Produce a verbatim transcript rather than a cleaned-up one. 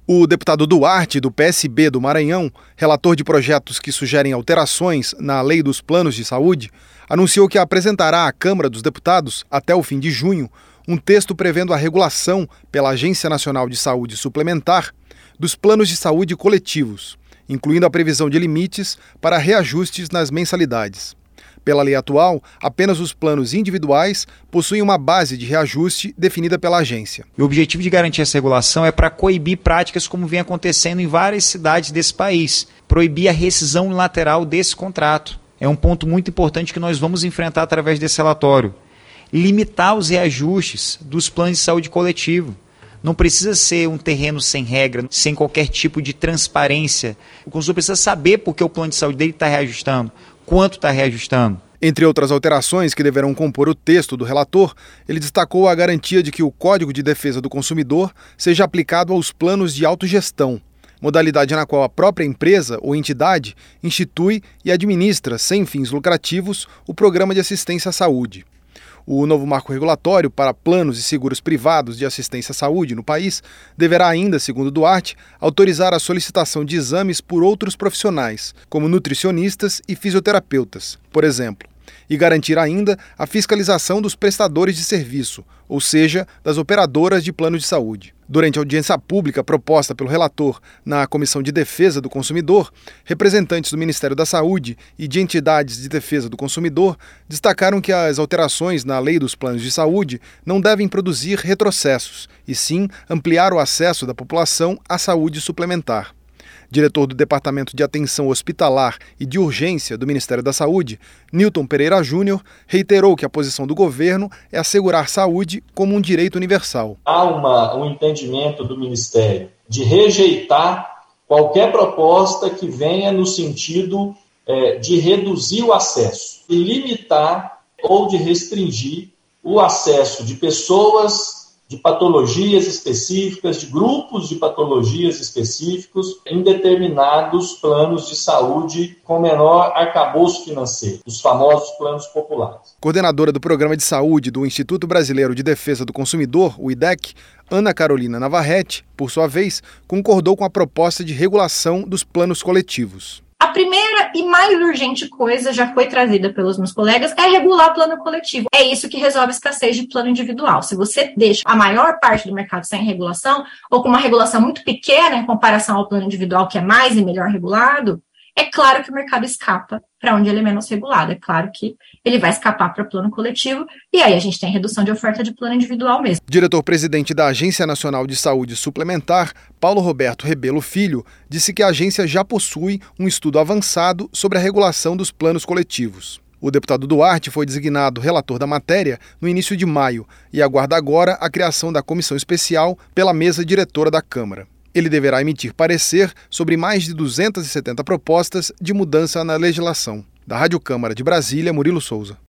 O deputado Duarte, do P S B do Maranhão, relator de projetos que sugerem alterações na Lei dos Planos de Saúde, anunciou que apresentará à Câmara dos Deputados, até o fim de junho, um texto prevendo a regulação pela Agência Nacional de Saúde Suplementar dos planos de saúde coletivos, incluindo a previsão de limites para reajustes nas mensalidades. Pela lei atual, apenas os planos individuais possuem uma base de reajuste definida pela agência. O objetivo de garantir essa regulação é para coibir práticas como vem acontecendo em várias cidades desse país, proibir a rescisão unilateral desse contrato. É um ponto muito importante que nós vamos enfrentar através desse relatório. Limitar os reajustes dos planos de saúde coletivo. Não precisa ser um terreno sem regra, sem qualquer tipo de transparência. O consumidor precisa saber por que o plano de saúde dele está reajustando, quanto está reajustando. Entre outras alterações que deverão compor o texto do relator, ele destacou a garantia de que o Código de Defesa do Consumidor seja aplicado aos planos de autogestão, modalidade na qual a própria empresa ou entidade institui e administra, sem fins lucrativos, o programa de assistência à saúde. O novo marco regulatório para planos e seguros privados de assistência à saúde no país deverá ainda, segundo Duarte, autorizar a solicitação de exames por outros profissionais, como nutricionistas e fisioterapeutas, por exemplo, e garantir ainda a fiscalização dos prestadores de serviço, ou seja, das operadoras de plano de saúde. Durante a audiência pública proposta pelo relator na Comissão de Defesa do Consumidor, representantes do Ministério da Saúde e de entidades de defesa do consumidor destacaram que as alterações na Lei dos Planos de Saúde não devem produzir retrocessos, e sim ampliar o acesso da população à saúde suplementar. Diretor do Departamento de Atenção Hospitalar e de Urgência do Ministério da Saúde, Nilton Pereira Júnior, reiterou que a posição do governo é assegurar saúde como um direito universal. Há uma, um entendimento do Ministério de rejeitar qualquer proposta que venha no sentido é, de reduzir o acesso, de limitar ou de restringir o acesso de pessoas, de patologias específicas, de grupos de patologias específicos em determinados planos de saúde com menor arcabouço financeiro, os famosos planos populares. Coordenadora do Programa de Saúde do Instituto Brasileiro de Defesa do Consumidor, o I D E C, Ana Carolina Navarrete, por sua vez, concordou com a proposta de regulação dos planos coletivos. A primeira e mais urgente coisa, já foi trazida pelos meus colegas, é regular o plano coletivo. É isso que resolve a escassez de plano individual. Se você deixa a maior parte do mercado sem regulação, ou com uma regulação muito pequena em comparação ao plano individual, que é mais e melhor regulado, é claro que o mercado escapa para onde ele é menos regulado. É claro que ele vai escapar para o plano coletivo, e aí a gente tem redução de oferta de plano individual mesmo. Diretor-presidente da Agência Nacional de Saúde Suplementar, Paulo Roberto Rebelo Filho, disse que a agência já possui um estudo avançado sobre a regulação dos planos coletivos. O deputado Duarte foi designado relator da matéria no início de maio e aguarda agora a criação da comissão especial pela mesa diretora da Câmara. Ele deverá emitir parecer sobre mais de duzentas e setenta propostas de mudança na legislação. Da Rádio Câmara de Brasília, Murilo Souza.